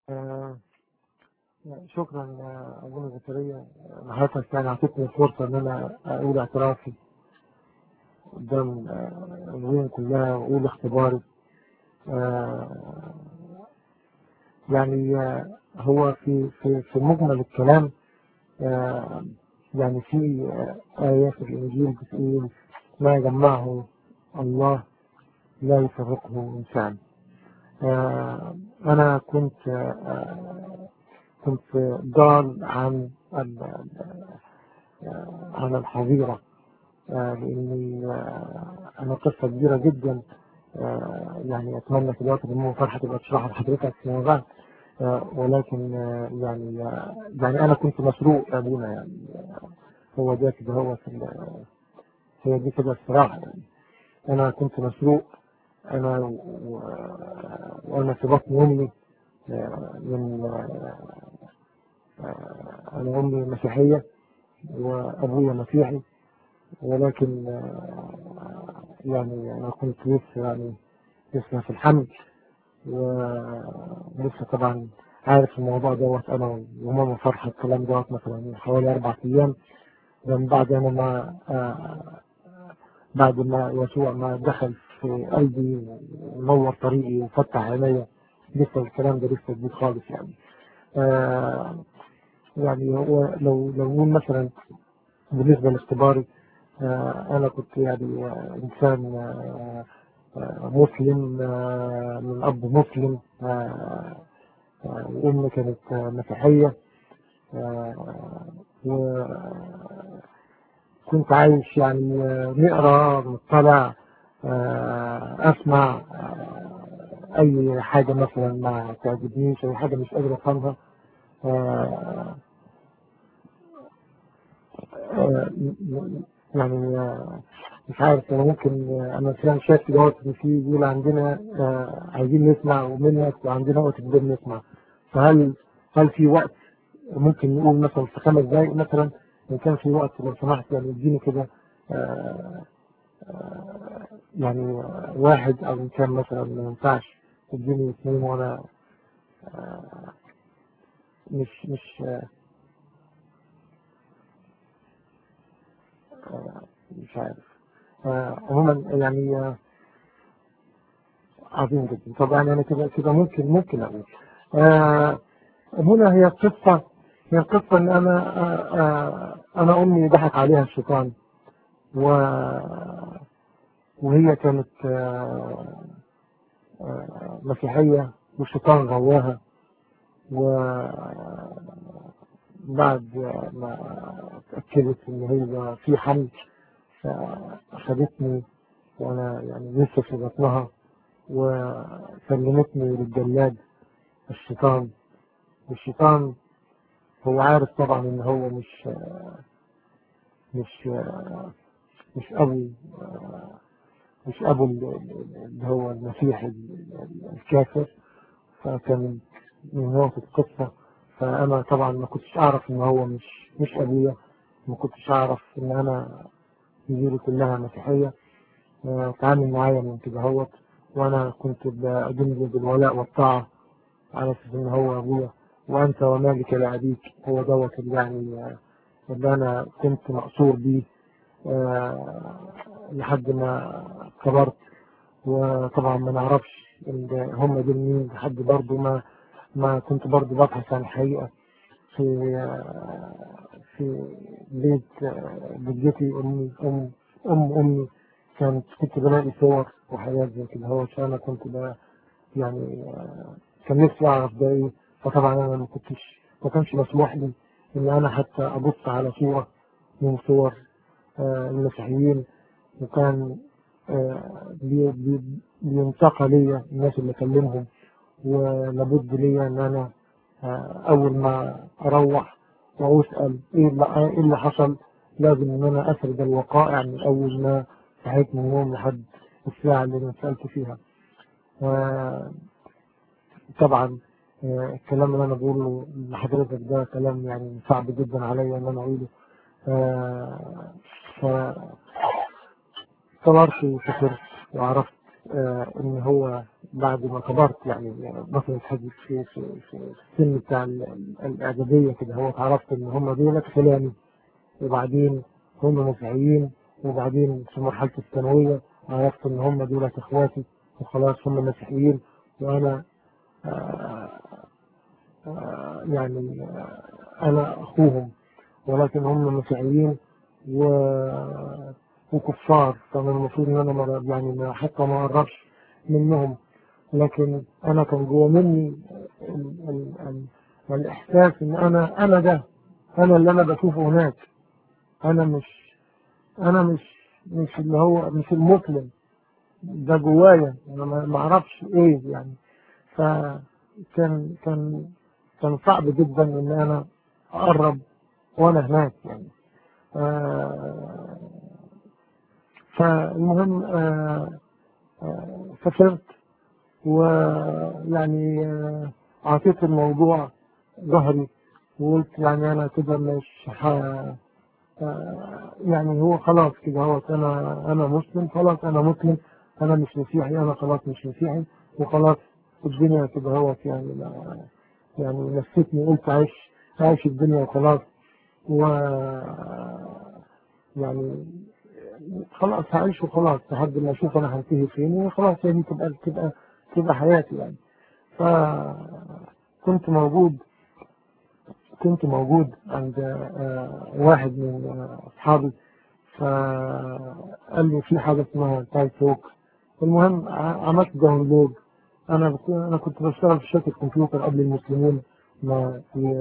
آه، شكرا أبونا زكريا. حضرتك يعني أعطيتني الفرصة إن أنا أقول اعترافي قدام الوين كلها وأقول اختباري. آه، يعني هو في مجمل الكلام، آه، يعني في آية في الإنجيل بتقول: ما يجمعه الله لا يفرقه إنسان. أنا كنت ضال عن الحظيرة، لأني أنا قصة كبيرة جدا. يعني أتمنى في الوقت اللي فرحة تبقى تشرحها لحضرتك فيما بعد. ولكن يعني أنا كنت مسروق يا أبونا. يعني هو ده كده، هي دي كده الصراحة. يعني أنا كنت مسروق، أنا وأنا في بطن أمي. من أنا أمي مسيحية وأبويا مسيحي، ولكن يعني أنا كنت لسه في الحمل، ولسه طبعا عارف الموضوع دوت. أنا وماما فرحة الكلام دوت مثلا من حوالي 4 أيام، من بعد أنا ما بعد ما يسوع ما دخل في قلبي ونور طريقي وفتح عينيا. لسه الكلام ده لسه جديد خالص يعني. يعني هو لو نقول مثلا بالنسبة لاختباري، أنا كنت يعني إنسان مسلم، من أب مسلم، وأمي كانت مسيحية. وكنت عايش يعني نقرأ نطلع، أسمع أي حاجة مثلا ما تعجبنيش، أي حاجة مش قادر أفهمها. آه، آه، يعني مش عارف. أنا ممكن أنا فعلا شايف دوت إن في جيل عندنا عايزين نسمع ومنك، وعندنا وقت كبير نسمع. هل في وقت ممكن نقول مثلا في 5 دقايق مثلا، إن كان في وقت لو سمحت يعني اديني كده آه، يعني واحد، أو إن كان مثلا ما ينفعش تديني 2، وأنا مش مش عارف. عموما يعني عظيم جدا. طبعا أنا كده ممكن أقول آه، هنا هي القصة إن أنا أمي ضحك عليها الشيطان، وهي كانت مسيحية، والشيطان غواها. وبعد ما اتأكدت إن هي في حمل، فأخذتني وأنا يعني لسه في بطنها، وسلمتني للجلاد الشيطان. والشيطان هو عارف طبعا إن هو مش مش أبو مش أبو اللي هو المسيح الكافر. فكان من نقطة القصة. فأنا طبعا ما كنتش أعرف إن هو مش أبويا. ما كنتش أعرف إن أنا جيلي كلها مسيحية. تعامل معايا من كده هوت، وأنا كنت بأدين له بالولاء والطاعة على أساس إن هو أبويا. وأنت ومالك لأبيك، هو دوت اللي يعني اللي أنا كنت مقصور بيه لحد ما كبرت. وطبعا ما نعرفش هم دول مين لحد برضه ما كنت برضه ببحث عن الحقيقة في في بيت جدتي. أمي كنت بلاقي صور وحاجات زي كده. هو أنا كنت بقى يعني كان نفسي أعرف ده إيه. فطبعا أنا ما كانش مسموح لي إن أنا حتى أبص على صورة من صور المسيحيين. وكان بينتقى ليا الناس اللي أكلمهم، ولابد ليا إن أنا أول ما أروح وأسأل إيه اللي حصل، لازم إن أنا أسرد الوقائع من أول ما صحيت من النوم لحد الساعة اللي أنا سألت فيها. طبعا الكلام اللي أنا بقوله لحضرتك ده كلام يعني صعب جدا عليا إن أنا أقوله. فصبرت وسافرت وعرفت إن هو بعد ما كبرت يعني مثلا في السن بتاع الإعدادية كده، هو اتعرفت إن هم دول فلاني، وبعدين هم مسيحيين، وبعدين في مرحلة الثانوية عرفت إن هم دول إخواتي وخلاص هم مسيحيين، وأنا يعني أنا أخوهم، ولكن هم مسيحيين وكفار، فأنا المفروض إن أنا يعني حتى ما أقربش منهم. لكن أنا كان جوا مني الإحساس إن أنا ده، أنا اللي أنا بشوفه هناك، أنا مش اللي هو مش المسلم ده جوايا، أنا ما أعرفش إيه يعني. فكان كان صعب جدا إن أنا أقرب وأنا هناك يعني. فالمهم سافرت، ويعني عطيت الموضوع ظهري، وقلت يعني أنا كده مش يعني هو خلاص كده، هو أنا مسلم، خلاص أنا مسلم، أنا مش مسيحي، أنا خلاص مش مسيحي، وخلاص الدنيا كده هو يعني يعني نسيتني، قلت عايش الدنيا وخلاص، و يعني خلاص هعيش وخلاص لحد ما اشوف انا هنتهي فين، وخلاص يعني تبقى حياتي يعني. فكنت موجود كنت موجود عند واحد من اصحابي، فقال لي في حاجه اسمها تاي توك. المهم عملت داونلود. انا كنت بشتغل في شركه كمبيوتر قبل المسلمين ما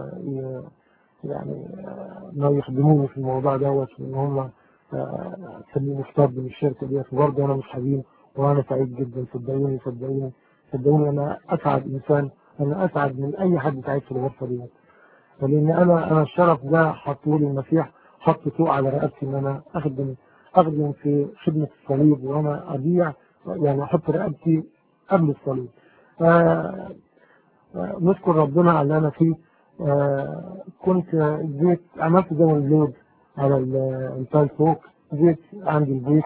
يعني ما يخدموني في الموضوع دوت، ان هم خليني اشتغل من الشركه ديت، وبرضه انا مش حزين وانا سعيد جدا. صدقوني انا اسعد انسان، انا اسعد من اي حد سعيد في الغرفه ديت، لان انا الشرف ده حطه لي المسيح، حط فوق على رقبتي ان انا اخدم في خدمه الصليب، وانا اضيع يعني احط رقبتي قبل الصليب. نشكر ربنا على اللي انا فيه. كنت جيت عملت داونلود على الفيسبوك، جيت عندي البيت،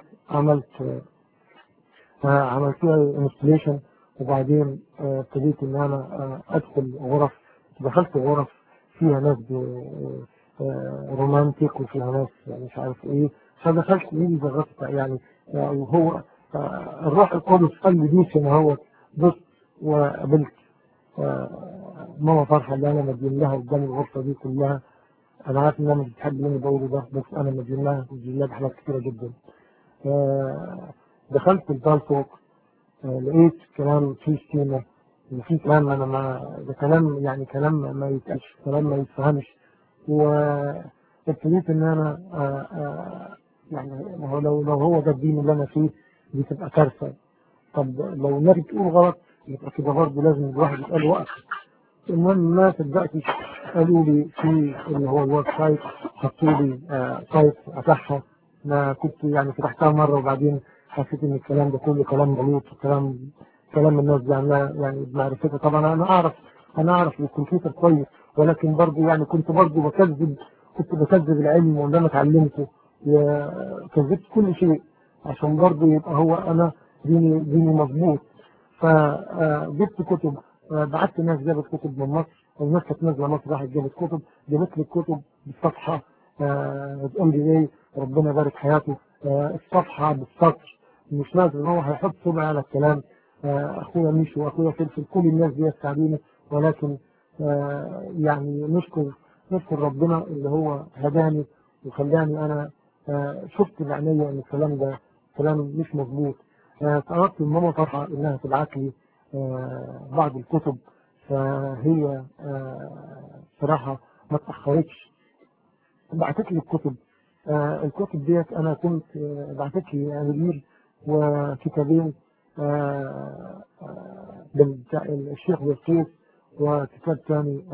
عملتها انستليشن، وبعدين ابتديت ان انا ادخل غرف. دخلت غرف فيها ناس رومانتيك، وفيها ناس مش عارف ايه، فدخلت ايدي جربت يعني. وهو الروح القدس قال لي دوس هنا، هو بص، وقابلت ماما فرحة اللي أنا مدين لها قدام الغرفة دي كلها. أنا عارف إن أنا مش بتحب اللي أنا بقوله ده، بس أنا مدين لها بحاجات كتيرة جدا. دخلت البال فوق، لقيت كلام فيه شتيمة، وفيه كلام أنا ده كلام يعني كلام ما يتقالش، كلام ما يتفهمش. وابتديت إن أنا يعني لو هو ده الدين اللي أنا فيه، دي تبقى كارثة. طب لو الناس بتقول غلط، يبقى كده برضه لازم الواحد يسأل وقت. المهم ما صدقتش، قالوا لي في اللي هو الويب سايت، حطوا لي سايت افتحها. ما كنت يعني فتحتها مره، وبعدين حسيت ان الكلام ده كله كلام غلط، كلام الناس دي عاملاه يعني بمعرفتها. طبعا انا اعرف الكمبيوتر كويس، ولكن برضه يعني كنت بكذب العلم واللي انا اتعلمته، وكذبت كل شيء عشان برضه يبقى هو انا ديني مظبوط. فجبت كتب، بعت ناس جابت كتب من مصر، والناس كانت نازله مصر راحت جابت كتب، جابت لي الكتب بالصفحه، بتقول لي ايه، ربنا يبارك حياته، الصفحه بالسطر، مش لازم هو هيحط صبع على الكلام. اخويا ميشو واخويا فلفل، كل الناس دي ساعدوني، ولكن يعني نشكر ربنا اللي هو هداني وخلاني انا شفت بعينيا ان الكلام ده كلام مش مظبوط. طلبت من ماما فرحة انها تبعت لي بعض الكتب، فهي صراحة ما اتأخرتش، بعتت لي الكتب. الكتب ديت انا كنت بعتت لي انجيل وكتابين الشيخ بالقيس، وكتاب ثاني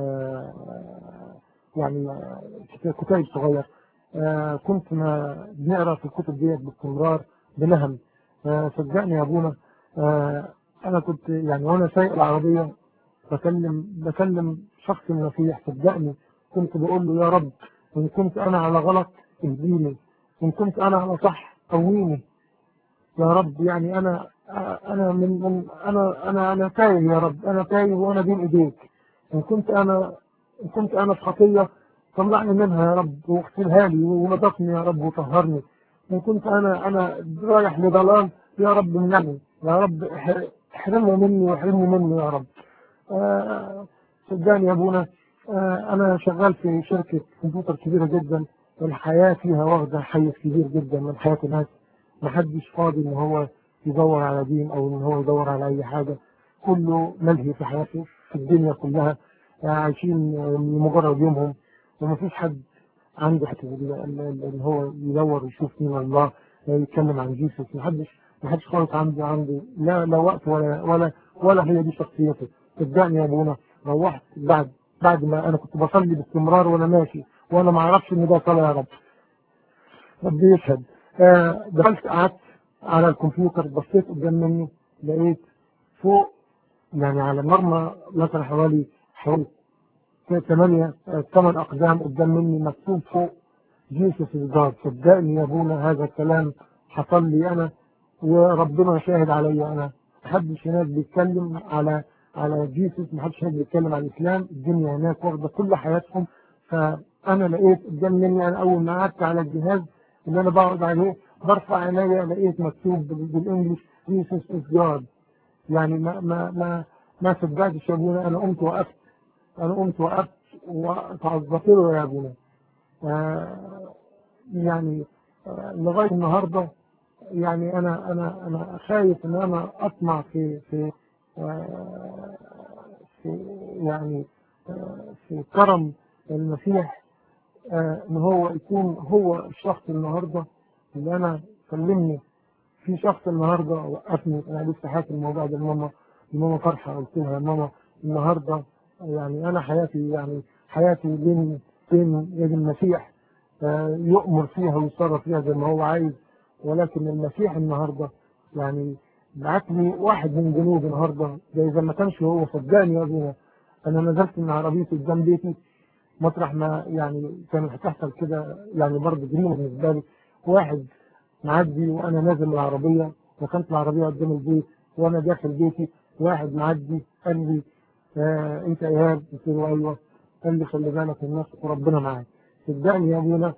يعني كتاب صغير. كنت بنقرا في الكتب ديت باستمرار بنهم. صدقني يا ابونا، انا كنت يعني وانا سايق العربيه بكلم شخص المسيح، صدقني كنت بقول له يا رب، ان كنت انا على غلط اهديني، ان كنت انا على صح قويني يا رب. يعني انا أنا تايه يا رب، أنا تايه وأنا بين إيديك. إن كنت أنا إن كنت أنا في خطية طلعني منها يا رب، واغسلها لي ونضفني يا رب وطهرني. إن كنت أنا رايح لضلال يا رب منعني يا رب، احرمه مني واحرمني منه يا رب. آه، صدقني يا ابونا، انا شغال في شركة كمبيوتر كبيرة جدا، الحياة فيها واخدة حيز كبير جدا من حياة الناس. محدش فاضي ان هو يدور على دين او ان هو يدور على اي حاجة، كله ملهي في حياته في الدنيا كلها، عايشين لمجرد يومهم، ومفيش حد عنده حتى ان هو يدور يشوف مين الله، يتكلم عن جيسوس. محدش خالص عنده لا وقت ولا هي دي شخصيته. صدقني يا ابونا، روحت بعد ما انا كنت بصلي باستمرار وانا ماشي، وانا ما اعرفش ان ده صلاه يا رب، ربي يشهد. دخلت قعدت على الكمبيوتر، بصيت قدام مني لقيت فوق، يعني على مرمى مثلا حوالي 8 أقدام قدام مني مكتوب فوق جيسوس الجاد. صدقني يا ابونا هذا الكلام حصل لي أنا، وربنا شاهد علي أنا. محدش هناك بيتكلم على جيسوس، محدش هناك بيتكلم على الإسلام، الدنيا هناك واخدة كل حياتهم. فأنا لقيت قدام مني، أنا أول ما قعدت على الجهاز اللي أنا بقعد عليه برفع عينيا لقيت مكتوب بالإنجلش جيسوس إز جاد. يعني ما صدقتش يا ابونا. أنا قمت وقفت وتعظت له يا ابونا. يعني لغاية النهاردة، يعني أنا خايف إن أنا أطمع آه، في يعني في كرم المسيح، إن هو يكون هو الشخص النهاردة اللي أنا كلمني في شخص النهارده وقفني. انا لسه حاكي الموضوع ده لماما فرحه، قلت لها يا ماما النهارده يعني انا حياتي بين يد المسيح، يؤمر فيها ويتصرف فيها زي ما هو عايز، ولكن المسيح النهارده يعني بعت لي واحد من جنوب النهارده، زي ما كانش هو. صدقني يا ابونا، انا نزلت من عربيتي قدام بيتي مطرح ما يعني كانت هتحصل كده، يعني برضه جريمه بالنسبه لي. واحد معدي وانا نازل من العربيه، وكانت العربيه قدام البيت وانا داخل بيتي، واحد معدي قال لي انت ايهاب؟ قلت له ايوه. قال لي خلي بالك الناس وربنا معاك. صدقني يا ابونا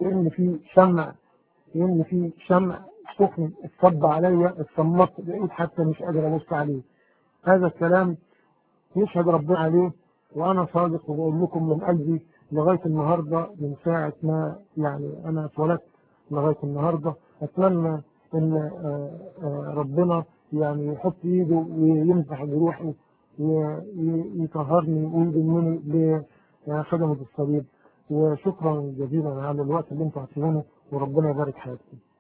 كأن في شمع سخن اتصب عليا، اتصمت بقيت حتى مش قادر ابص عليه. هذا الكلام يشهد ربنا عليه، وانا صادق وبقول لكم من قلبي لغايه النهارده، من ساعه ما يعني انا اتولدت لغايه النهارده اتمنى ان ربنا يعني يحط ايده ويمسح جروحي ويطهرني ويضمني لخدمه الصليب. وشكرا جزيلا على الوقت اللي انتم عطيتوه، وربنا يبارك حياتكم.